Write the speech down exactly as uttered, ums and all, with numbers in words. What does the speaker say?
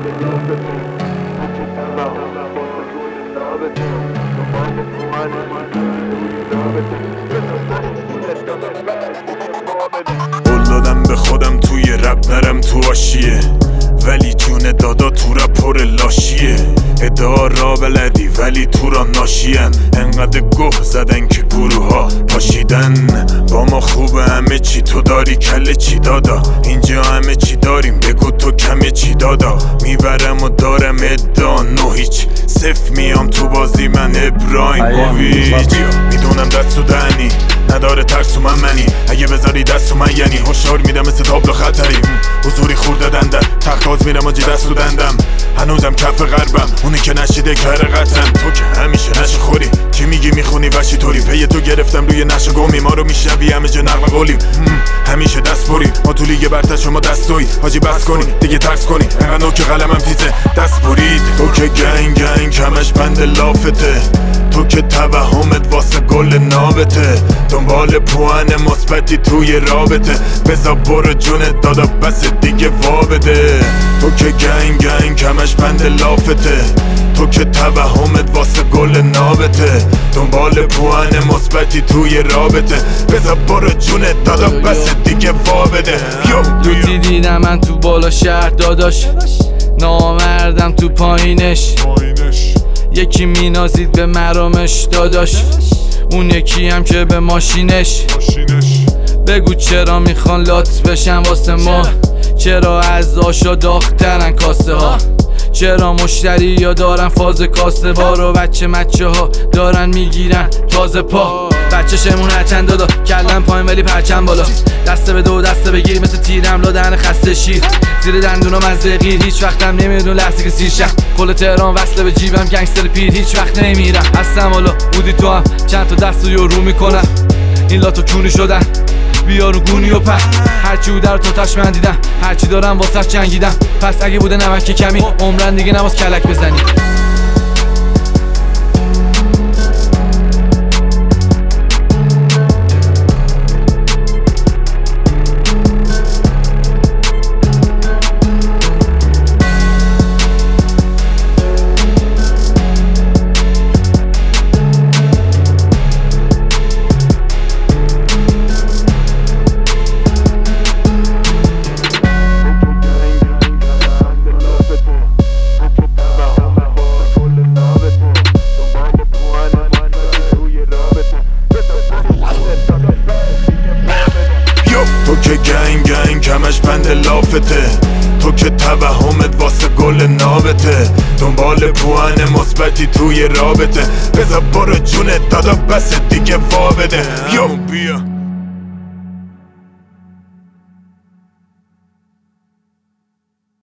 قول دادم به خودم توی رپ نرم تو آشیه، ولی جون دادا تو رپ پر لاشیه. ادعا را بلدی ولی تو را ناشین، انقدر گوه زدن که گروه ها پاشیدن. با ما خوبه همه چی، تو داری کله چی دادا؟ اینجا همه چی داریم، بگو تو کمه چی دادا؟ میبرم و دارم ادعا نو هیچ، صف میام تو بازی من ابراهیموویچ. میدونم دست و دهنی نداره ترس و من منی، اگه بذاری دست و من یعنی هشدار میدم مثل تابلو خطری. حضوری خورده دندن تختاز میرم آجی دست و دندم، هنوزم کف غربم اونی که نشیده کره قطن. تو که همیشه نشه خوری، چی میگی میخونی وشی طوری؟ پی تو گرفتم روی نشه گمی، ما رو میشنوی همه جا نقل قولیم. همیشه دست بری، ما تو لیگ برتر شما دستوی حاجی بس کنی دیگه ترس کنی، انقدر نوک قلمم تیزه دست برید. تو که گنگ گنگ کمش بند لافته، تو که توهمت واسه گل نابته، دنبال پوان مثبتی توی رابطه. بزا برو جونت دادا بس دیگه وابده. تو که گنگ گنگ کمش بند لافته، تو که توهمت واسه گل نابته، دنبال پوان مثبتی توی رابطه. بزا برو جونت دادا بس دیگه وابده. لوتی دیدم من تو بالا شهر داداش، نامردم تو پایینش. یکی مینازید به مرامش داداش، اون یکی هم که به ماشینش. بگو چرا میخوان لات بشن واسه ما؟ چرا از آشا داغترن کاسه ها؟ چرا مشتری یا دارن فاز کاسه بار و بچه مچه ها دارن میگیرن تازه پا؟ بچه شمون هرچند دادا کلم پایین ولی پرچم بالا، دسته به دو دسته بگیر مثل تیرم لادن خسته شیر. زیر دندونم از غیر هیچ وقتم نمیدون لحظه که سیر شم. کل تهران وصله به جیبم گنگستر پیر هیچ وقت نمیرم. هستم حالا بودی تو هم چند تا دست رو رو میکنم، این لاتو کونی شدن بیا رو گونی و په. هرچی بوده رو تا تش من دیدم، هرچی دارم واسه جنگیدم. پس اگه بوده نمکی کمی عمرن دیگه نباز کلک بزنی. تو که گنگ گنگ کمش بند لافته، تو که توهمت واسه گل نابته، دنبال پوان مثبتی توی رابطه. بذار برو جونت دادا بس دیگه وابده. یو بیا